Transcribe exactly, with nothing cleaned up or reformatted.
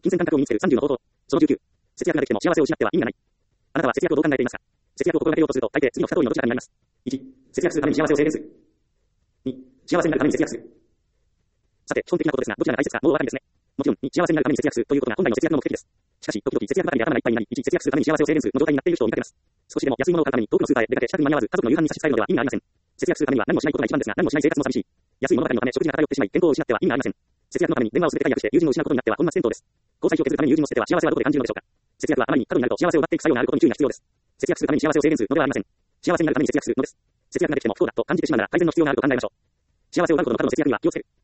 金銭感覚を身につけるさんじゅうの方法。そのじゅうきゅう。節約ができても幸せを失ってはい意味がない。あなたは節約をどう考えていますか？節約を心がけようとすると、大抵次の二通りのどちらかになります。いち、節約するために幸せを制限する。に、幸せになるために節約する。さて、基本的なことですが、どちらが大切か、もうお分かりですね。もちろん、に、幸せになるために節約するということが本来の節約の目的です。しかし、時々節約ばかりで頭がいっぱいになり、いち、節約するために幸せを制限するの状態になっている人を見かけます。少しでも安いものを買うために遠くのスーパーへ出かけ、支度に間に合わず、家族の夕飯に差し支えるのでは意味がありません。節約するためには何もしないことが一番ですが、何もしない生活も寂しい。安いものばかりのため食事が偏ってしまい、健康を失っては意味がありません。節約のために電話をすべて解約して友人を失うことになっては本末転倒です。交際費を削るために友人を捨てては幸せはどこで感じるのでしょうか。節約はあまりに過度になると幸せを奪っていく作用があることに注意が必要です。節約するために幸せを制限するのではありません。幸せになるために節約するのです。節約ができても不幸だと感じてしまうなら改善の必要があると考えましょう。幸せを奪うことの過度の節約には気をつける。